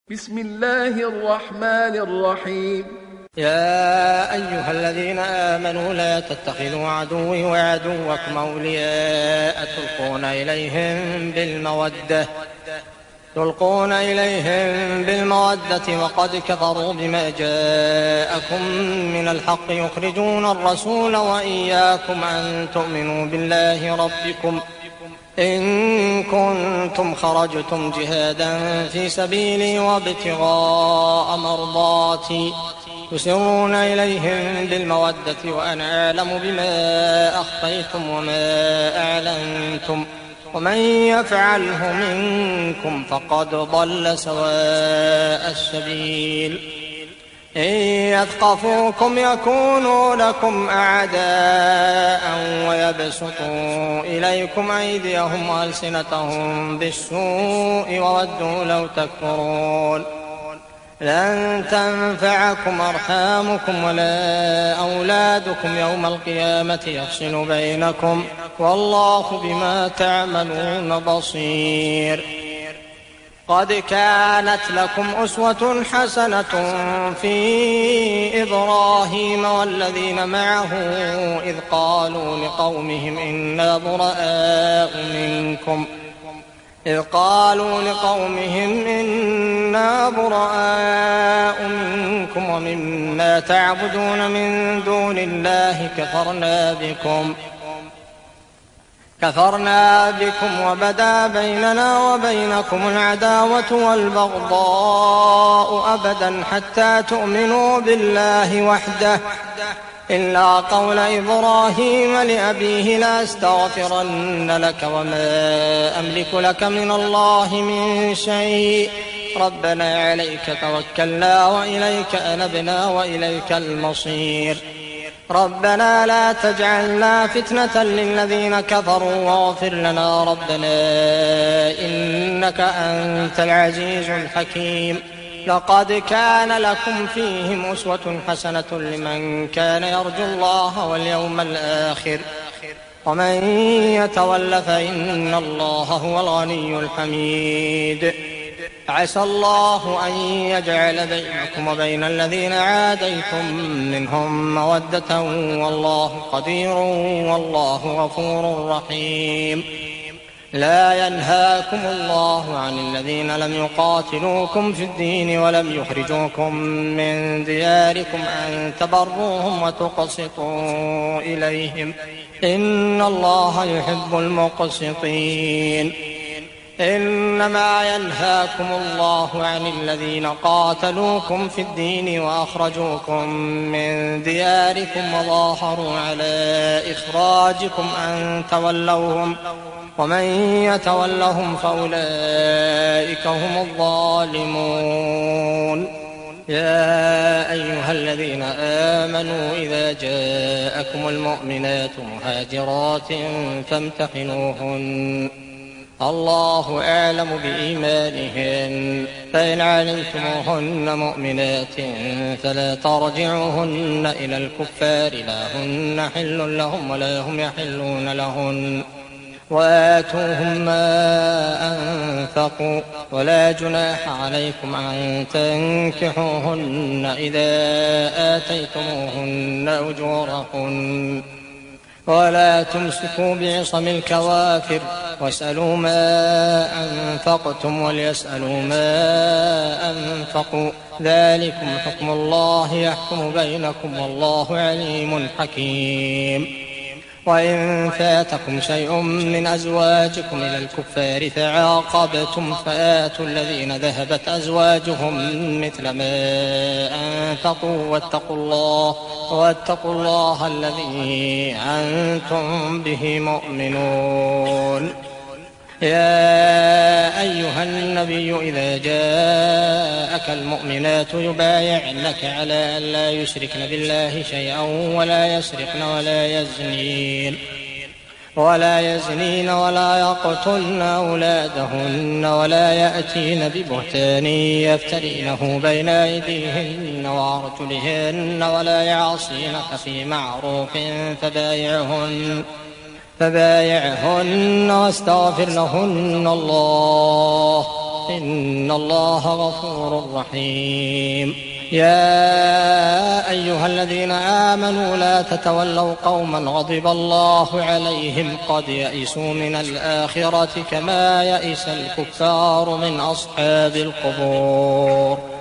بسم الله الرحمن الرحيم. يا أيها الذين آمنوا لا تتخذوا عدوي وعدوكم أولياء تلقون إليهم بالمودة وقد كفروا بما جاءكم من الحق يخرجون الرسول وإياكم أن تؤمنوا بالله ربكم إن كنتم خرجتم جهادا في سبيلي وابتغاء مرضاتي تسرون إليهم بالمودة وأنا أعلم بما أخفيتم وما أعلنتم ومن يفعله منكم فقد ضل سواء السبيل إن يثقفوكم يكونوا لكم أعداء ويبسطوا إليكم أيديهم وألسنتهم بالسوء وودوا لو تكفرون لن تنفعكم أرحامكم ولا أولادكم يوم القيامة يفصل بينكم والله بما تعملون بصير. قد كانت لكم أسوة حسنة في إبراهيم والذين معه إذ قالوا لقومهم إنا براء منكم ومما تعبدون من دون الله كفرنا بكم وبدا بيننا وبينكم العداوة والبغضاء أبدا حتى تؤمنوا بالله وحده إلا قول إبراهيم لأبيه لأستغفرن لك وما أملك لك من الله من شيء ربنا عليك توكلنا وإليك أنبنا وإليك المصير ربنا لا تجعلنا فتنة للذين كفروا واغفر لنا ربنا إنك أنت العزيز الحكيم. لقد كان لكم فيهم أسوة حسنة لمن كان يرجو الله واليوم الآخر ومن يتول فإن الله هو الغني الحميد. عسى الله أن يجعل بينكم وبين الذين عاديتم منهم مودة والله قدير والله غفور رحيم. لا ينهاكم الله عن الذين لم يقاتلوكم في الدين ولم يخرجوكم من دياركم أن تبروهم وتقسطوا إليهم إن الله يحب المقسطين. إنما ينهاكم الله عن الذين قاتلوكم في الدين وأخرجوكم من دياركم وظاهروا على إخراجكم أن تولوهم ومن يتولهم فأولئك هم الظالمون. يا أيها الذين آمنوا إذا جاءكم المؤمنات مهاجرات فامتحنوهن الله أعلم بإيمانهن فإن علمتموهن مؤمنات فلا ترجعوهن إلى الكفار لا هن حل لهم ولا هم يحلون لهن وآتوهم ما أنفقوا ولا جناح عليكم أن تنكحوهن إذا آتيتموهن أجورهن ولا تمسكوا بعصم الكوافر واسألوا ما أنفقتم وليسألوا ما أنفقوا ذلكم حكم الله يحكم بينكم والله عليم حكيم. وإن فاتكم شيء من أزواجكم إلى الكفار فعاقبتم فآتوا الذين ذهبت أزواجهم مثل ما أنفقوا واتقوا الله الذي أنتم به مؤمنون. يا أيها النبي إذا جاءك المؤمنات يبايعنك على أن لا يشركن بالله شيئا ولا يسرقن ولا يزنين ولا يقتلن أولادهن ولا يأتين ببهتان يفترينه بين أيديهن وأرجلهن ولا يعصينك في معروف فبايعهن واستغفر لهن الله إن الله غفور رحيم. يا أيها الذين آمنوا لا تتولوا قوما غضب الله عليهم قد يئسوا من الآخرة كما يئس الكفار من أصحاب القبور.